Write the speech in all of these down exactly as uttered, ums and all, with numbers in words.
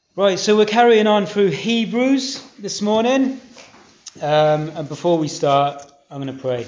Right, so we're carrying on through Hebrews this morning. Um, and before we start, I'm going to pray.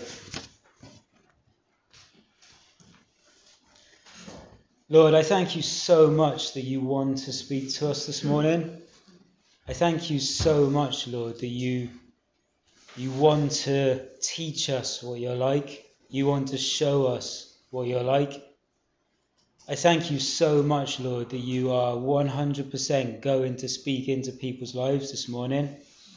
Lord, I thank you so much that you want to speak to us this morning. I thank you so much, Lord, that you you want to teach us what you're like. You want to show us what you're like. I thank you so much, Lord, that you are one hundred percent going to speak into people's lives this morning.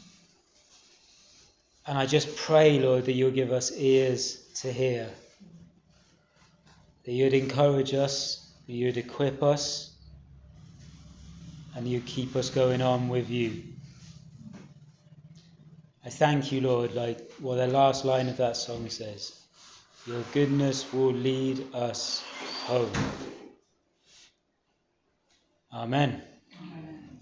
And I just pray, Lord, that you'll give us ears to hear. That you'd encourage us, that you'd equip us, and you'd keep us going on with you. I thank you, Lord, like what the last line of that song says. Your goodness will lead us home. Amen. Amen.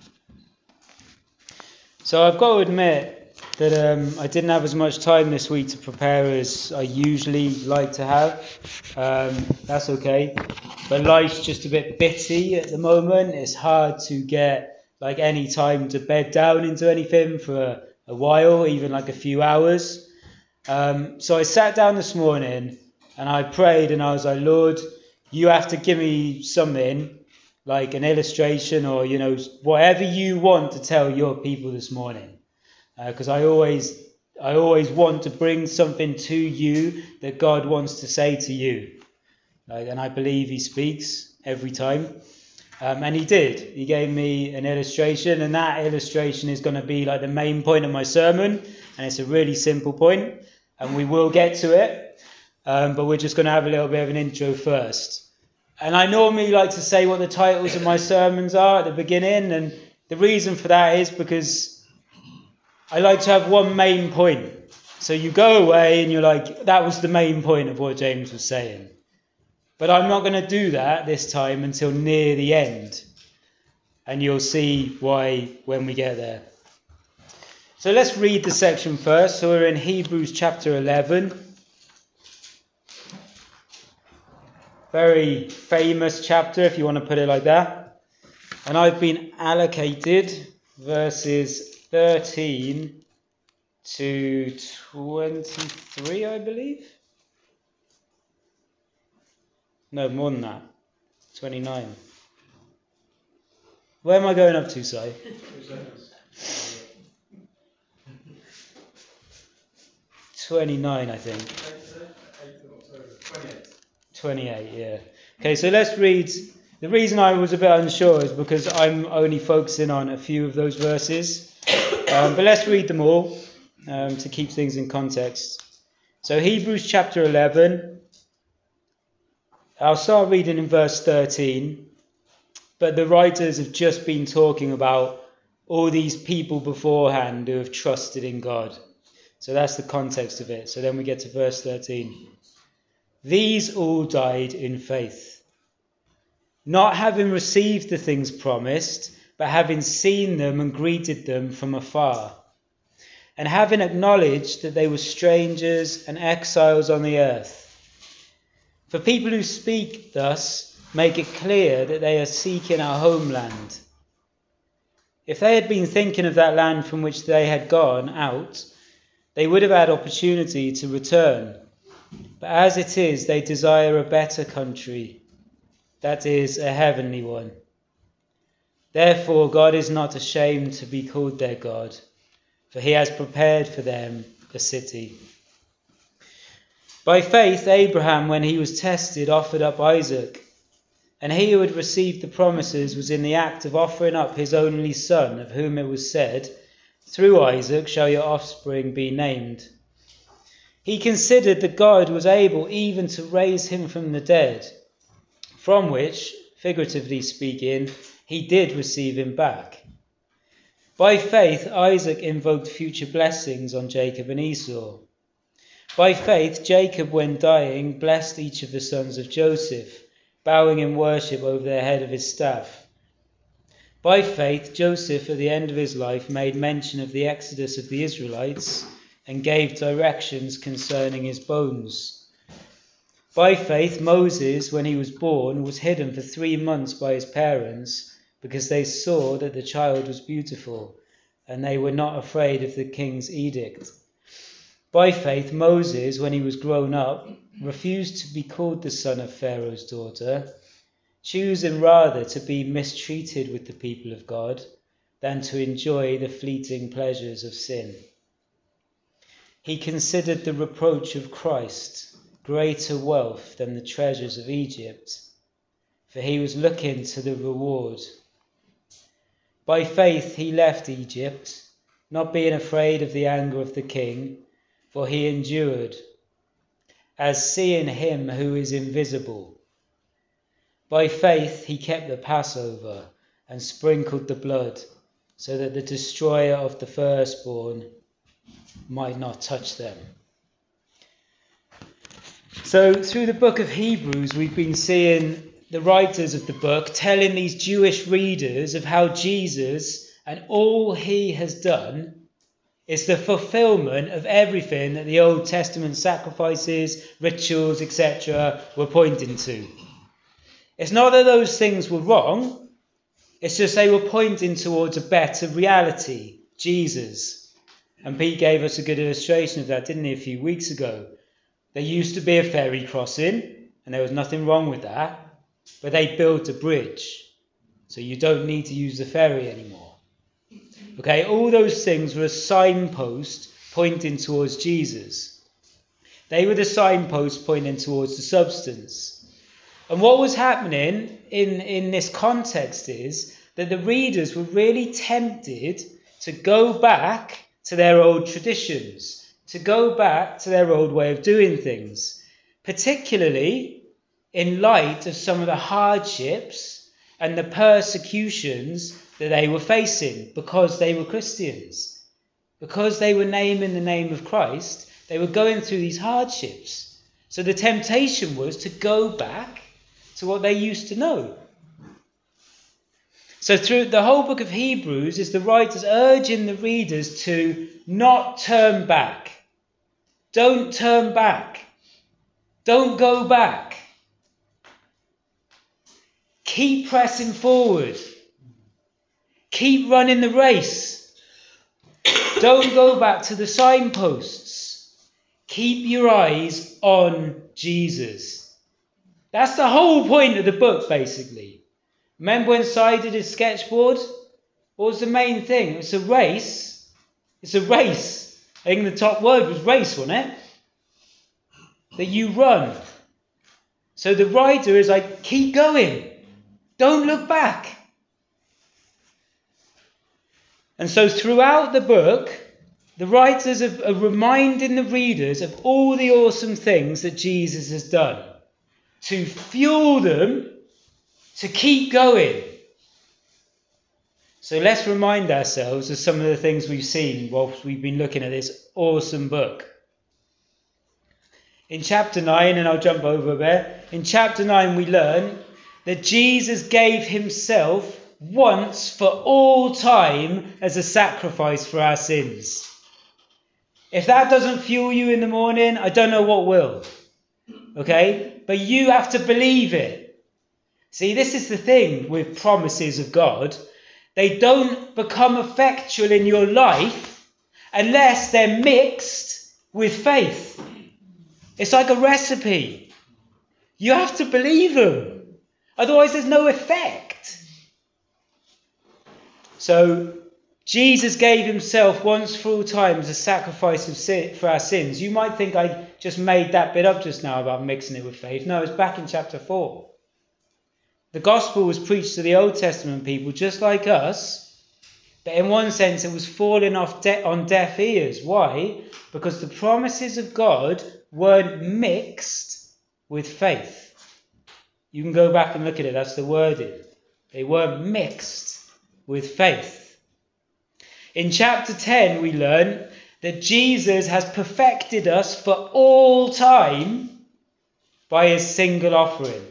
So I've got to admit that um, I didn't have as much time this week to prepare as I usually like to have. Um, that's okay. But life's just a bit bitty at the moment. It's hard to get like any time to bed down into anything for a, a while, even like a few hours. Um, so I sat down this morning and I prayed and I was like, Lord, you have to give me something like an illustration or, you know, whatever you want to tell your people this morning. Because uh, I always I always want to bring something to you that God wants to say to you. Like, and I believe he speaks every time. Um, and he did. He gave me an illustration, and that illustration is going to be like the main point of my sermon. And it's a really simple point, and we will get to it. Um, but we're just going to have a little bit of an intro first. And I normally like to say what the titles of my sermons are at the beginning. And the reason for that is because I like to have one main point. So you go away and you're like, that was the main point of what James was saying. But I'm not going to do that this time until near the end. And you'll see why when we get there. So let's read the section first. So we're in Hebrews chapter eleven. Very famous chapter, if you want to put it like that. And I've been allocated verses thirteen to twenty-three, I believe. No, more than that. twenty-nine. Where am I going up to, Si? twenty-nine, I think. twenty-eight, yeah. Okay, so let's read. The reason I was a bit unsure is because I'm only focusing on a few of those verses. Um, but let's read them all um, to keep things in context. So Hebrews chapter eleven. I'll start reading in verse thirteen. But the writers have just been talking about all these people beforehand who have trusted in God. So that's the context of it. So then we get to verse thirteen. These all died in faith, not having received the things promised, but having seen them and greeted them from afar, and having acknowledged that they were strangers and exiles on the earth. For people who speak thus make it clear that they are seeking our homeland. If they had been thinking of that land from which they had gone out, they would have had opportunity to return. But as it is, they desire a better country, that is, a heavenly one. Therefore, God is not ashamed to be called their God, for he has prepared for them a city. By faith, Abraham, when he was tested, offered up Isaac. And he who had received the promises was in the act of offering up his only son, of whom it was said, through Isaac shall your offspring be named. He considered that God was able even to raise him from the dead, from which, figuratively speaking, he did receive him back. By faith, Isaac invoked future blessings on Jacob and Esau. By faith, Jacob, when dying, blessed each of the sons of Joseph, bowing in worship over the head of his staff. By faith, Joseph, at the end of his life, made mention of the exodus of the Israelites and gave directions concerning his bones. By faith, Moses, when he was born, was hidden for three months by his parents because they saw that the child was beautiful, and they were not afraid of the king's edict. By faith, Moses, when he was grown up, refused to be called the son of Pharaoh's daughter, choosing rather to be mistreated with the people of God than to enjoy the fleeting pleasures of sin. He considered the reproach of Christ greater wealth than the treasures of Egypt, for he was looking to the reward. By faith he left Egypt, not being afraid of the anger of the king, for he endured, as seeing him who is invisible. By faith he kept the Passover and sprinkled the blood, so that the destroyer of the firstborn might not touch them. So through the book of Hebrews, we've been seeing the writers of the book telling these Jewish readers of how Jesus and all he has done is the fulfillment of everything that the Old Testament sacrifices, rituals, et cetera were pointing to. It's not that those things were wrong, it's just they were pointing towards a better reality, Jesus. And Pete gave us a good illustration of that, didn't he, a few weeks ago? There used to be a ferry crossing, and there was nothing wrong with that, but they built a bridge, so you don't need to use the ferry anymore. Okay, all those things were a signpost pointing towards Jesus. They were the signposts pointing towards the substance. And what was happening in, in this context is that the readers were really tempted to go back to their old traditions, to go back to their old way of doing things, particularly in light of some of the hardships and the persecutions that they were facing because they were Christians. Because they were naming the name of Christ, they were going through these hardships. So the temptation was to go back to what they used to know. So through the whole book of Hebrews is the writers urging the readers to not turn back. Don't turn back. Don't go back. Keep pressing forward. Keep running the race. Don't go back to the signposts. Keep your eyes on Jesus. That's the whole point of the book, basically. Remember when Si did his sketchboard? What was the main thing? It's a race. It's a race. I think the top word was race, wasn't it? That you run. So the writer is like, keep going. Don't look back. And so throughout the book, the writers are, are reminding the readers of all the awesome things that Jesus has done, to fuel them to keep going. So let's remind ourselves of some of the things we've seen whilst we've been looking at this awesome book. In chapter nine, and I'll jump over there, in chapter nine we learn that Jesus gave himself once for all time as a sacrifice for our sins. If that doesn't fuel you in the morning, I don't know what will. Okay? But you have to believe it. See, this is the thing with promises of God. They don't become effectual in your life unless they're mixed with faith. It's like a recipe. You have to believe them. Otherwise, there's no effect. So, Jesus gave himself once for all time as a sacrifice of sin, for our sins. You might think I just made that bit up just now about mixing it with faith. No, it's back in chapter four. The gospel was preached to the Old Testament people just like us, but in one sense it was falling off de- on deaf ears. Why? Because the promises of God weren't mixed with faith. You can go back and look at it, that's the wording. They weren't mixed with faith. In chapter ten we learn that Jesus has perfected us for all time by his single offering.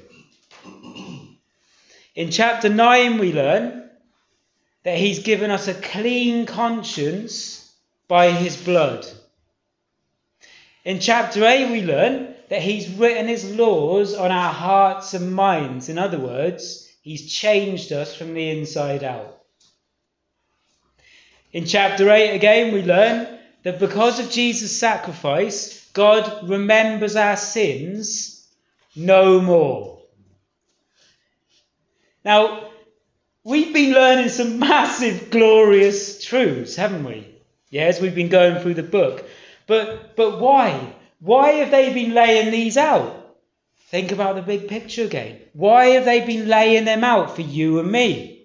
In chapter nine we learn that he's given us a clean conscience by his blood. In chapter eight we learn that he's written his laws on our hearts and minds. In other words, He's changed us from the inside out. In chapter eight again, we learn that because of Jesus' sacrifice, God remembers our sins no more. Now, we've been learning some massive, glorious truths, haven't we? Yes, we've been going through the book. But, but why? Why have they been laying these out? Think about the big picture again. Why have they been laying them out for you and me?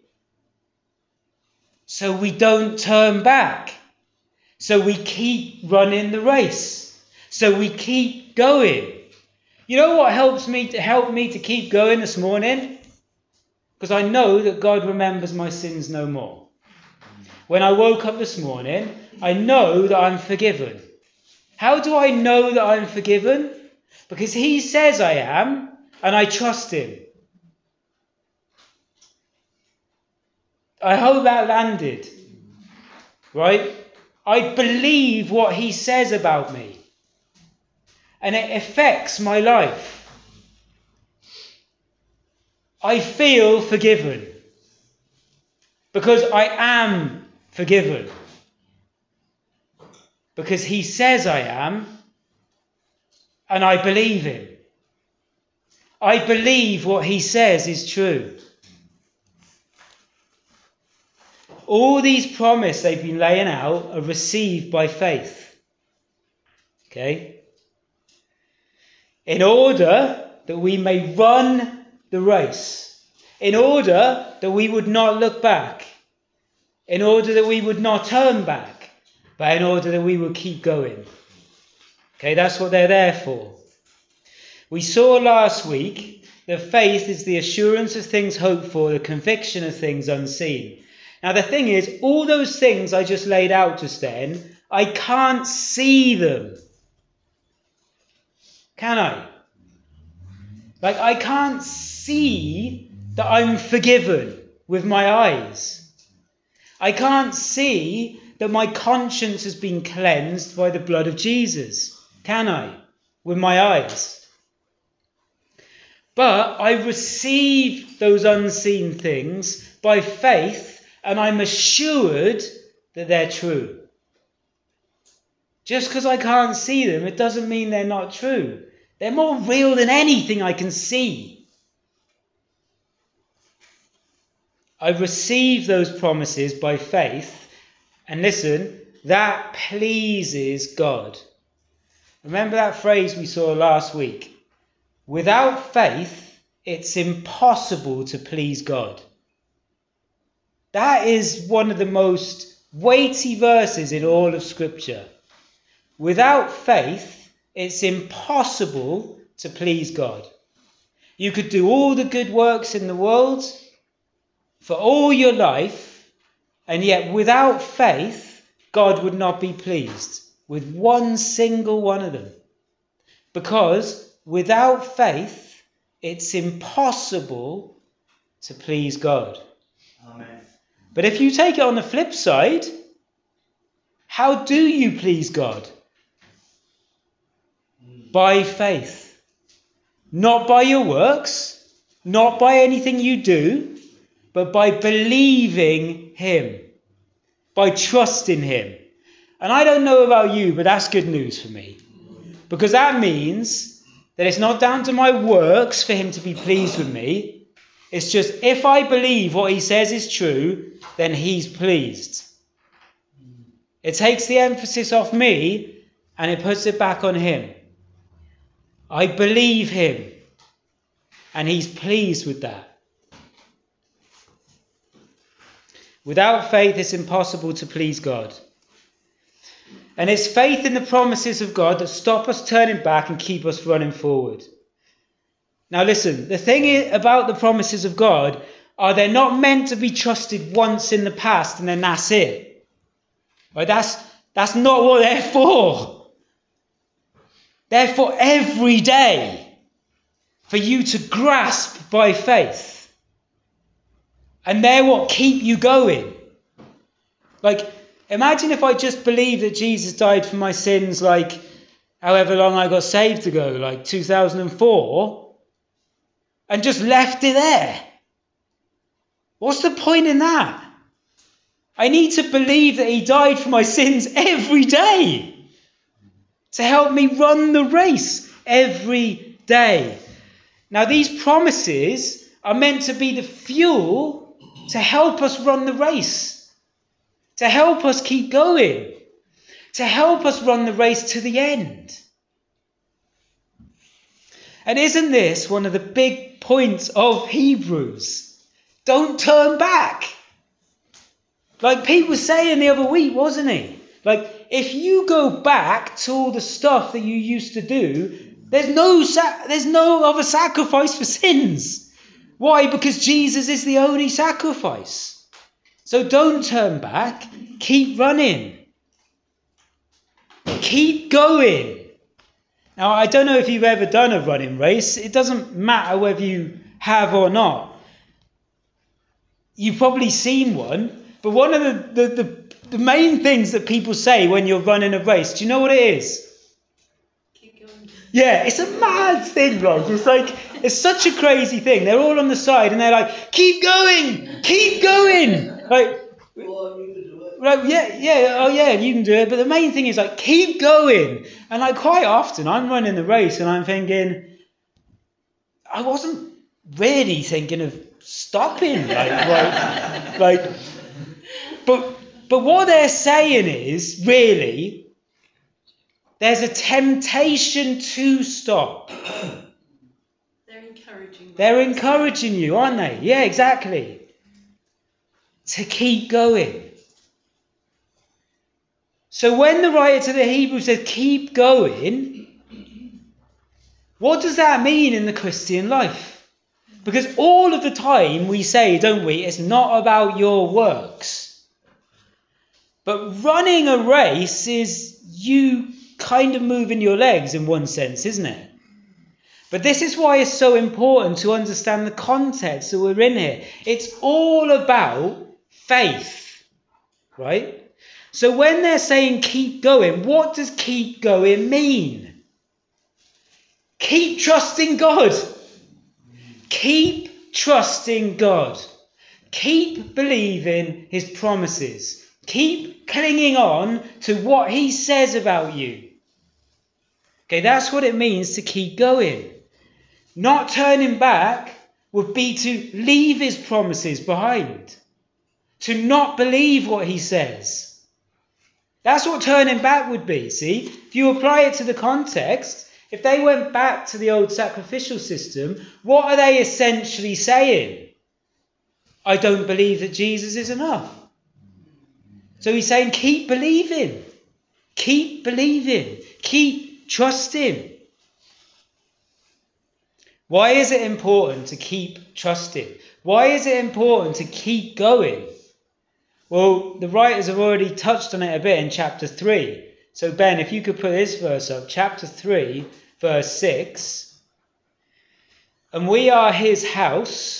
So we don't turn back. So we keep running the race. So we keep going. You know what helps me to help me to keep going this morning? Because I know that God remembers my sins no more. When I woke up this morning, I know that I'm forgiven. How do I know that I'm forgiven? Because he says I am, and I trust him. I hope that landed. Right? I believe what he says about me. And it affects my life. I feel forgiven. Because I am forgiven. Because he says I am. And I believe him. I believe what he says is true. All these promises they've been laying out are received by faith. Okay? In order that we may run the race. In order that we would not look back. In order that we would not turn back. But in order that we would keep going. Okay, that's what they're there for. We saw last week that faith is the assurance of things hoped for, the conviction of things unseen. Now the thing is, all those things I just laid out just then, I can't see them. Can I? Like, I can't see that I'm forgiven with my eyes. I can't see that my conscience has been cleansed by the blood of Jesus. Can I? With my eyes. But I receive those unseen things by faith, and I'm assured that they're true. Just because I can't see them, it doesn't mean they're not true. They're more real than anything I can see. I receive those promises by faith, and listen, that pleases God. Remember that phrase we saw last week? Without faith, it's impossible to please God. That is one of the most weighty verses in all of Scripture. Without faith, it's impossible to please God. You could do all the good works in the world for all your life, and yet without faith, God would not be pleased with one single one of them. Because without faith, it's impossible to please God. Amen. But if you take it on the flip side, how do you please God? Mm. By faith. Not by your works, not by anything you do, but by believing him, by trusting him. And I don't know about you, but that's good news for me. Because that means that it's not down to my works for him to be pleased with me. It's just if I believe what he says is true, then he's pleased. It takes the emphasis off me and it puts it back on him. I believe him and he's pleased with that. Without faith, it's impossible to please God. And it's faith in the promises of God that stop us turning back and keep us running forward. Now listen, the thing about the promises of God are they're not meant to be trusted once in the past and then that's it. Right? That's, that's not what they're for. They're for every day. For you to grasp by faith. And they're what keep you going. Like, imagine if I just believed that Jesus died for my sins like however long I got saved ago, like two thousand four, and just left it there. What's the point in that? I need to believe that he died for my sins every day to help me run the race every day. Now, these promises are meant to be the fuel to help us run the race, to help us keep going, to help us run the race to the end. And isn't this one of the big points of Hebrews? Don't turn back. Like Pete was saying the other week, wasn't he? Like, if you go back to all the stuff that you used to do, there's no sa- there's no other sacrifice for sins. Why? Because Jesus is the only sacrifice. So don't turn back. Keep running. Keep going. Now, I don't know if you've ever done a running race. It doesn't matter whether you have or not. You've probably seen one. But one of the, the, the, the main things that people say when you're running a race, do you know what it is? Keep going. Yeah, it's a mad thing, Rog. It's like, it's such a crazy thing. They're all on the side and they're like, keep going, keep going. Like, Well, you can do it. Right, yeah, yeah, oh yeah, you can do it. But the main thing is like, keep going. And like quite often I'm running the race and I'm thinking, I wasn't really thinking of stopping. Like, like, like but, but what they're saying is, really, there's a temptation to stop. They're encouraging you. They're encouraging you, aren't they? Yeah, exactly. To keep going. So when the writer to the Hebrews says, keep going, what does that mean in the Christian life? Because all of the time we say, don't we, it's not about your works. But running a race is you kind of moving your legs in one sense, isn't it? But this is why it's so important to understand the context that we're in here. It's all about faith, right? So when they're saying keep going, what does keep going mean? Keep trusting God. Keep trusting God. Keep believing his promises. Keep clinging on to what he says about you. Okay, that's what it means to keep going. Not turning back would be to leave his promises behind. To not believe what he says. That's what turning back would be, see? If you apply it to the context, if they went back to the old sacrificial system, what are they essentially saying? I don't believe that Jesus is enough. So he's saying keep believing. Keep believing. Keep trusting. Why is it important to keep trusting? Why is it important to keep going? Well, the writers have already touched on it a bit in chapter three. So Ben, if you could put this verse up, chapter three, verse six. And we are his house.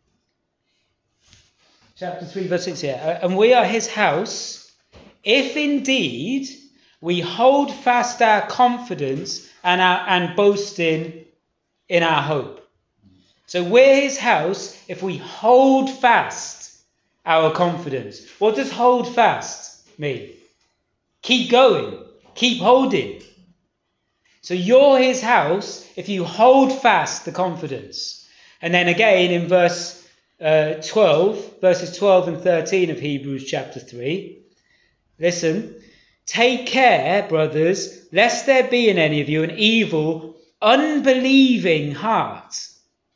Chapter three, verse six, yeah. And we are his house, if indeed we hold fast our confidence and our and boasting in our hope. So we're his house if we hold fast our confidence. What does hold fast mean? Keep going. Keep holding. So you're his house if you hold fast the confidence. And then again in verse uh, twelve, verses twelve and thirteen of Hebrews chapter three. Listen. Take care, brothers, lest there be in any of you an evil, unbelieving heart,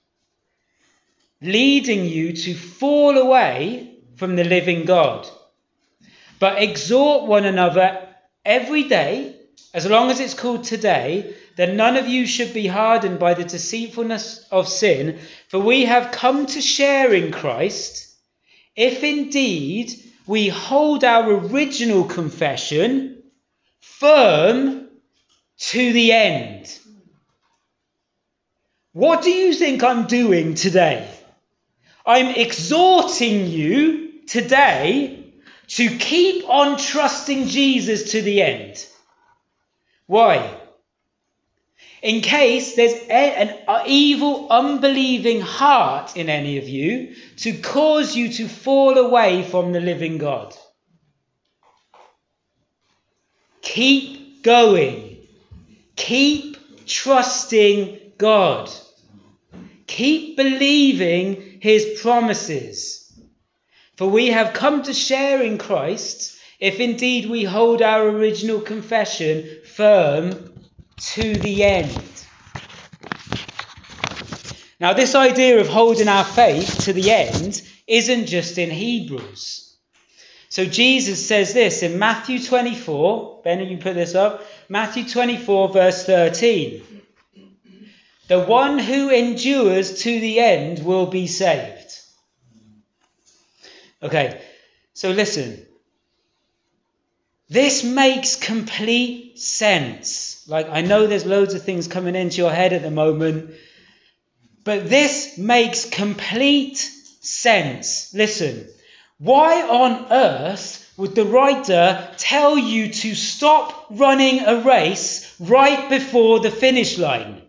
leading you to fall away from the living God. But exhort one another every day, as long as it's called today, that none of you should be hardened by the deceitfulness of sin, for we have come to share in Christ, if indeed we hold our original confession firm to the end. What do you think I'm doing today? I'm exhorting you today to keep on trusting Jesus to the end. Why? In case there's a, an evil, unbelieving heart in any of you to cause you to fall away from the living God. Keep going. Keep trusting God. Keep believing his promises. For we have come to share in Christ, if indeed we hold our original confession firm to the end. Now, this idea of holding our faith to the end isn't just in Hebrews. So Jesus says this in Matthew twenty-four. Benny, you put this up. Matthew twenty-four, verse thirteen. The one who endures to the end will be saved. Okay, so listen. This makes complete sense. Like, I know there's loads of things coming into your head at the moment, but this makes complete sense. Listen, why on earth would the writer tell you to stop running a race right before the finish line?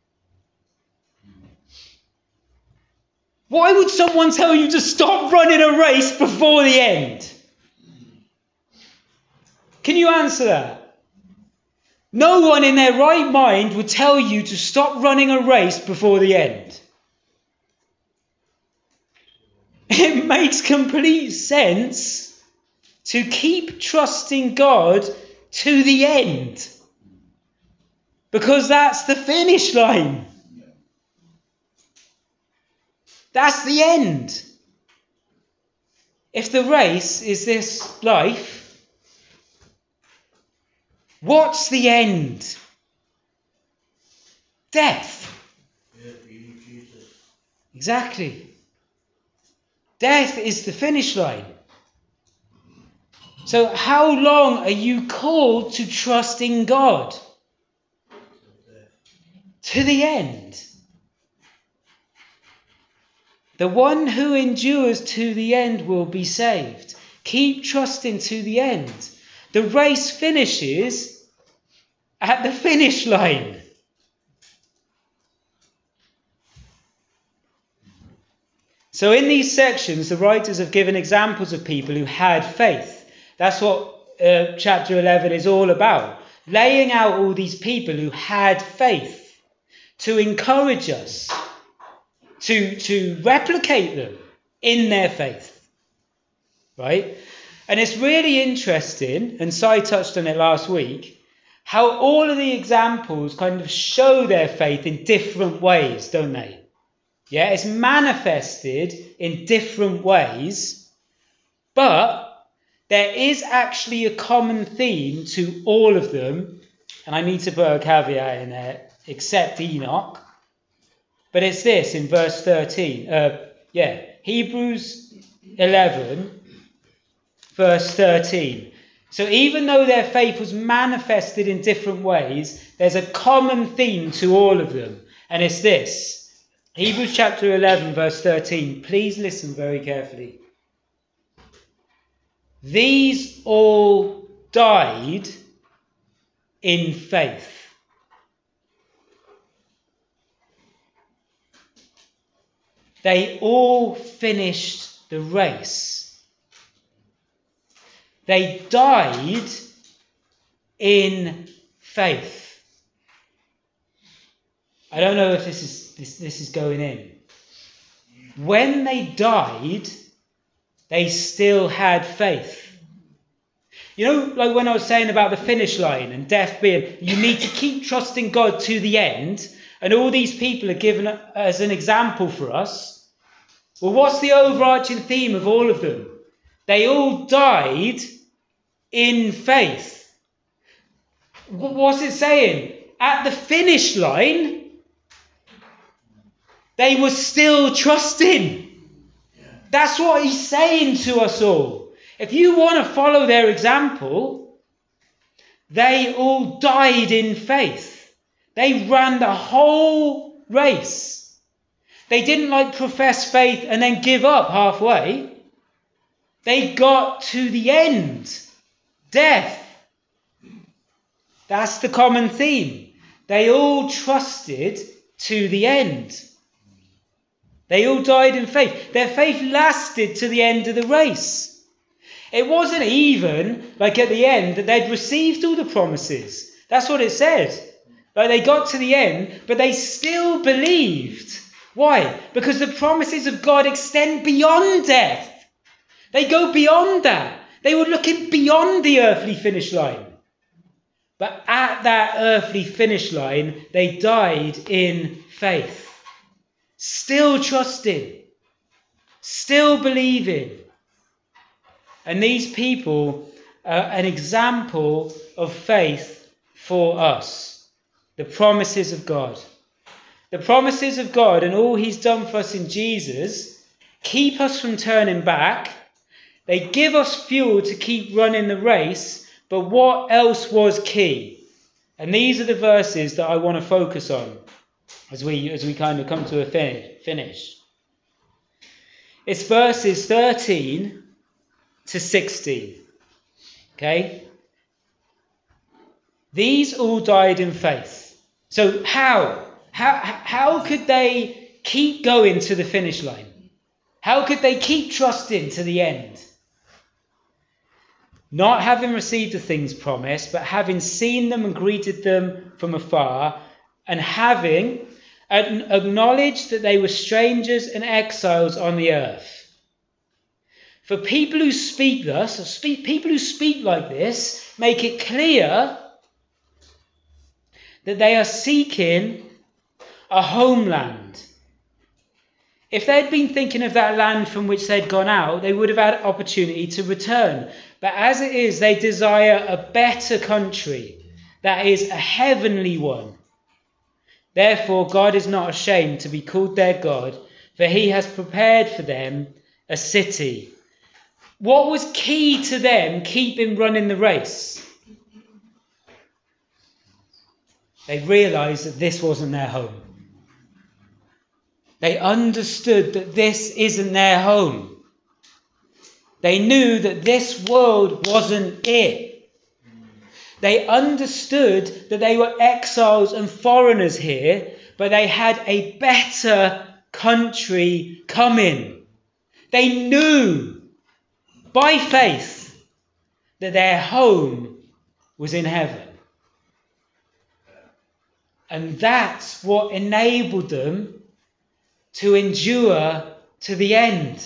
Why would someone tell you to stop running a race before the end? Can you answer that? No one in their right mind would tell you to stop running a race before the end. It makes complete sense to keep trusting God to the end. Because that's the finish line. That's the end. If the race is this life, what's the end? Death. Exactly. Death is the finish line. So how long are you called to trust in God? To the end. The one who endures to the end will be saved. Keep trusting to the end. The race finishes at the finish line. So in these sections, the writers have given examples of people who had faith. That's what uh, chapter eleven is all about. Laying out all these people who had faith to encourage us to, to replicate them in their faith. Right? And it's really interesting, and Si touched on it last week, how all of the examples kind of show their faith in different ways, don't they? Yeah, it's manifested in different ways, but there is actually a common theme to all of them, and I need to put a caveat in there, except Enoch. But it's this in verse thirteen. Uh, yeah, Hebrews eleven, verse thirteen. So even though their faith was manifested in different ways, there's a common theme to all of them, and it's this. Hebrews chapter eleven, verse thirteen. Please listen very carefully. These all died in faith. They all finished the race. They died in faith. I don't know if this is this, this is going in. When they died, they still had faith. You know, like when I was saying about the finish line and death being, you need to keep trusting God to the end, and all these people are given as an example for us. Well, what's the overarching theme of all of them? They all died in faith. What's it saying? At the finish line, they were still trusting. That's what he's saying to us all. If you want to follow their example, they all died in faith. They ran the whole race. They didn't like profess faith and then give up halfway. They got to the end. Death. That's the common theme. they all trusted to the end. They all died in faith. Their faith lasted to the end of the race. It wasn't even like at the end that they'd received all the promises. That's what it said. Like they got to the end, but they still believed. Why? Because the promises of God extend beyond death. They go beyond that. They were looking beyond the earthly finish line. But at that earthly finish line, they died in faith. Still trusting. Still believing. And these people are an example of faith for us. The promises of God. The promises of God and all he's done for us in Jesus keep us from turning back. They give us fuel to keep running the race. But what else was key? And these are the verses that I want to focus on as we as we kind of come to a finish. It's verses thirteen to sixteen. Okay? These all died in faith. So how? How, how could they keep going to the finish line? How could they keep trusting to the end? Not having received the things promised, but having seen them and greeted them from afar, and having acknowledged that they were strangers and exiles on the earth. For people who speak thus, or speak, people who speak like this, make it clear that they are seeking a homeland. If they'd been thinking of that land from which they'd gone out, they would have had opportunity to return. But as it is, they desire a better country, that is, a heavenly one. Therefore, God is not ashamed to be called their God, for he has prepared for them a city. What was key to them keeping running the race? They realised that this wasn't their home. They understood that this isn't their home. They knew that this world wasn't it. They understood that they were exiles and foreigners here, but they had a better country coming. They knew by faith that their home was in heaven. And that's what enabled them to endure to the end.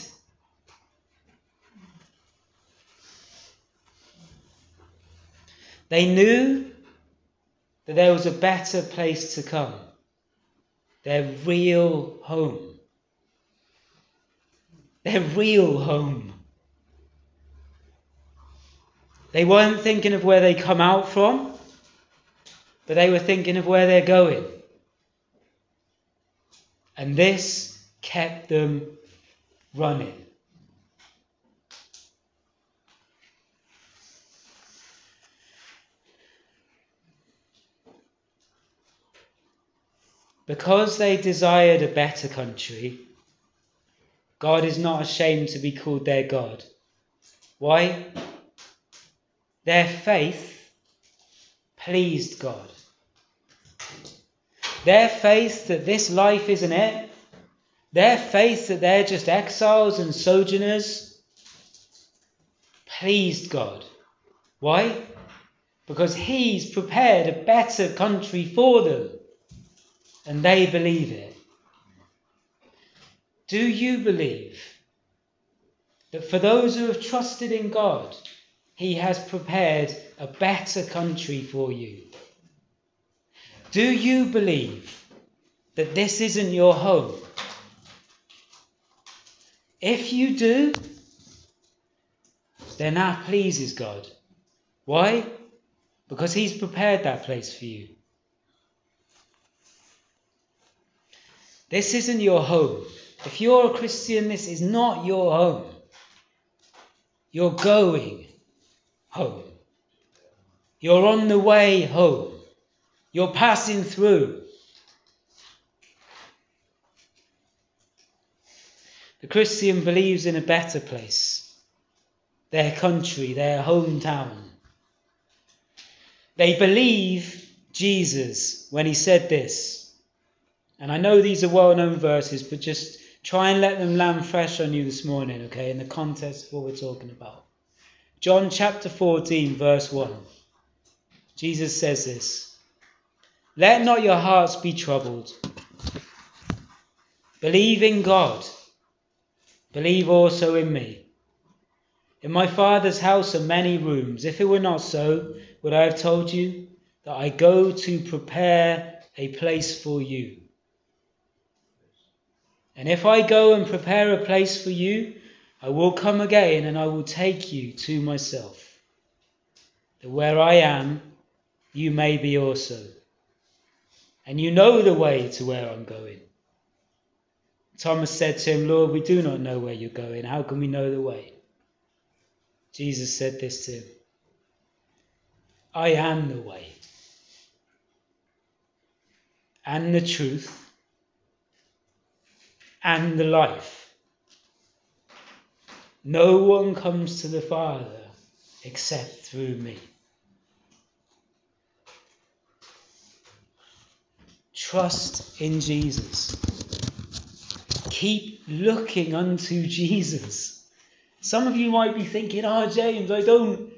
They knew that there was a better place to come. Their real home. Their real home. They weren't thinking of where they come out from, but they were thinking of where they're going. And this kept them running. Because they desired a better country, God is not ashamed to be called their God. Why? Their faith pleased God. Their faith that this life isn't it, their faith that they're just exiles and sojourners, pleased God. Why? Because he's prepared a better country for them, and they believe it. Do you believe that for those who have trusted in God, he has prepared a better country for you? Do you believe that this isn't your home? If you do, then that pleases God. Why? Because he's prepared that place for you. This isn't your home. If you're a Christian, this is not your home. You're going home. You're on the way home. You're passing through. The Christian believes in a better place. Their country, their hometown. They believe Jesus, when he said this, and I know these are well-known verses, but just try and let them land fresh on you this morning, okay, in the context of what we're talking about. John chapter fourteen, verse one. Jesus says this, "Let not your hearts be troubled. Believe in God. Believe also in me. In my Father's house are many rooms. If it were not so, would I have told you that I go to prepare a place for you? And if I go and prepare a place for you, I will come again and I will take you to myself, that where I am, you may be also. And you know the way to where I'm going." Thomas said to him, "Lord, we do not know where you're going. How can we know the way?" Jesus said this to him, "I am the way and the truth and the life. No one comes to the Father except through me." Trust in Jesus. Keep looking unto Jesus. Some of you might be thinking, "Oh, James, I don't,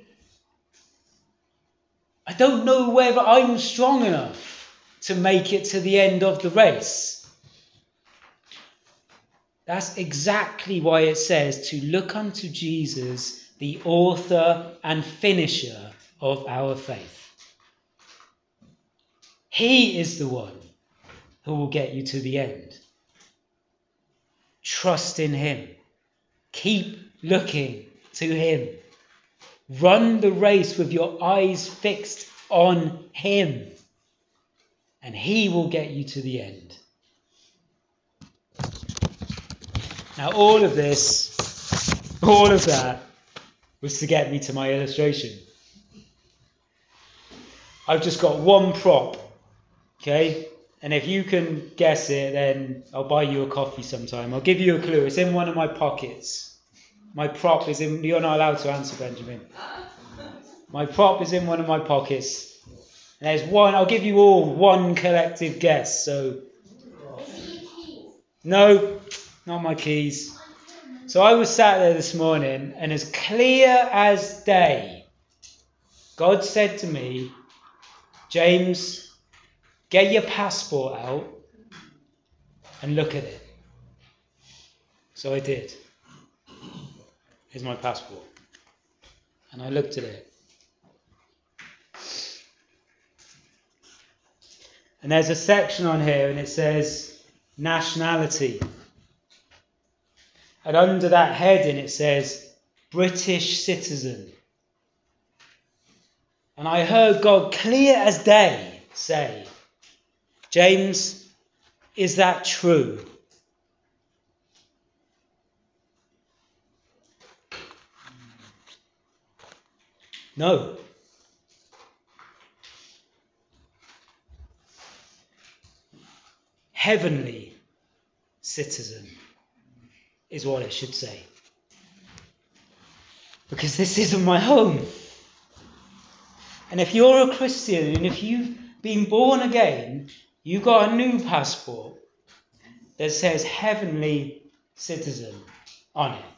I don't know whether I'm strong enough to make it to the end of the race." That's exactly why it says to look unto Jesus, the author and finisher of our faith. He is the one who will get you to the end. Trust in him. Keep looking to him. Run the race with your eyes fixed on him, and he will get you to the end. Now, all of this, all of that, was to get me to my illustration. I've just got one prop, okay? And if you can guess it, then I'll buy you a coffee sometime. I'll give you a clue. It's in one of my pockets. My prop is in... You're not allowed to answer, Benjamin. My prop is in one of my pockets. And there's one... I'll give you all one collective guess. So... No, not my keys. So I was sat there this morning, and as clear as day, God said to me, "James, get your passport out and look at it." So I did. Here's my passport. And I looked at it. And there's a section on here and it says nationality. And under that heading it says British citizen. And I heard God clear as day say, "James, is that true?" No. Heavenly citizen is what it should say. Because this isn't my home. And if you're a Christian and if you've been born again, you've got a new passport that says heavenly citizen on it.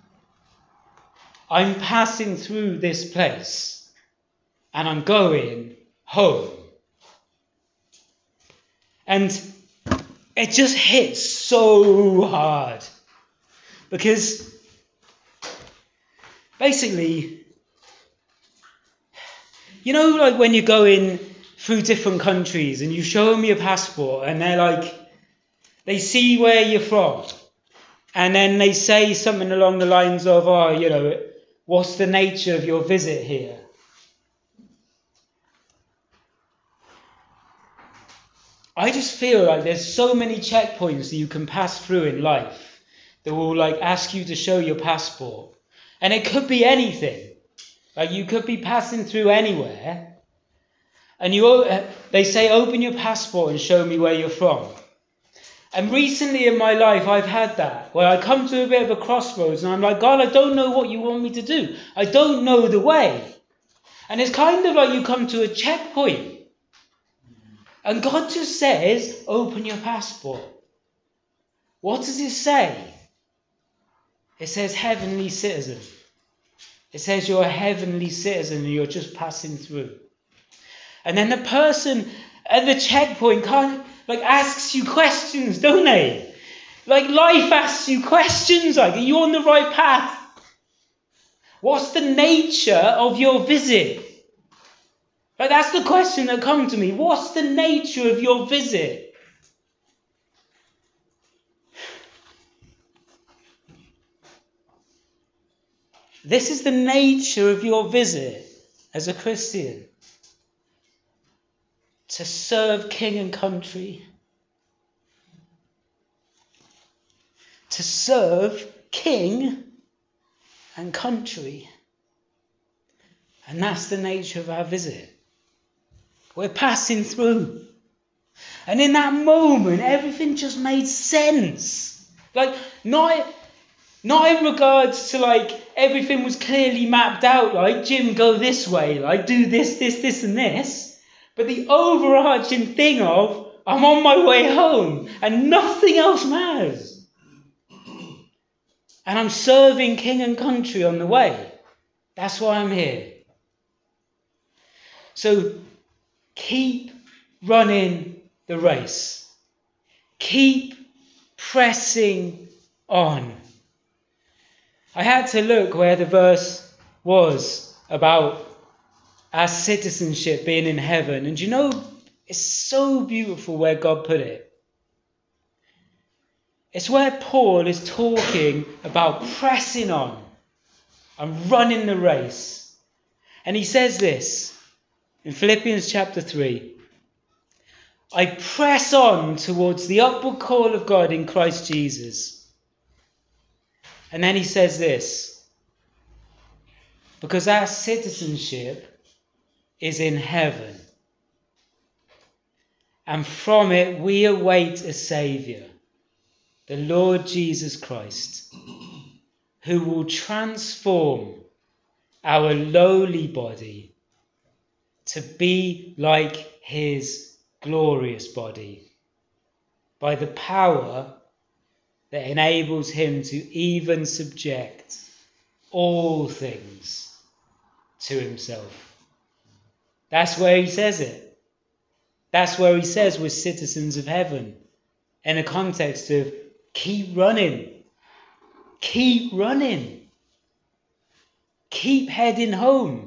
I'm passing through this place and I'm going home. And it just hits so hard because basically, you know, like when you're going through different countries and you show them your passport and they're like, they see where you're from and then they say something along the lines of, "Oh, you know, what's the nature of your visit here?" I just feel like there's so many checkpoints that you can pass through in life that will like ask you to show your passport. And it could be anything. Like you could be passing through anywhere and you they say, "Open your passport and show me where you're from." And recently in my life I've had that, where I come to a bit of a crossroads and I'm like, "God, I don't know what you want me to do. I don't know the way." And it's kind of like you come to a checkpoint. And God just says, open your passport. What does it say? It says heavenly citizen. It says you're a heavenly citizen and you're just passing through. And then the person at the checkpoint kind of like asks you questions, don't they? Like life asks you questions like, are you on the right path? What's the nature of your visit? Like, that's the question that comes to me. What's the nature of your visit? This is the nature of your visit as a Christian. To serve king and country. To serve king and country. And that's the nature of our visit. We're passing through. And in that moment, everything just made sense. Like, not, not in regards to like, everything was clearly mapped out, like, Jim, go this way, like, do this, this, this, and this. But the overarching thing of, I'm on my way home, and nothing else matters. And I'm serving king and country on the way. That's why I'm here. So, keep running the race. Keep pressing on. I had to look where the verse was about our citizenship being in heaven. And you know, it's so beautiful where God put it. It's where Paul is talking about pressing on and running the race. And he says this in Philippians chapter three. I press on towards the upward call of God in Christ Jesus. And then he says this. Because our citizenship is in heaven. And from it we await a Saviour, the Lord Jesus Christ, who will transform our lowly body to be like his glorious body by the power that enables him to even subject all things to himself. That's where he says it. That's where he says we're citizens of heaven in a context of keep running. Keep running. Keep heading home.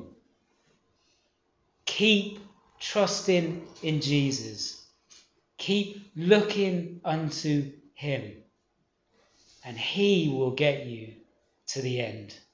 Keep trusting in Jesus. Keep looking unto him. And he will get you to the end.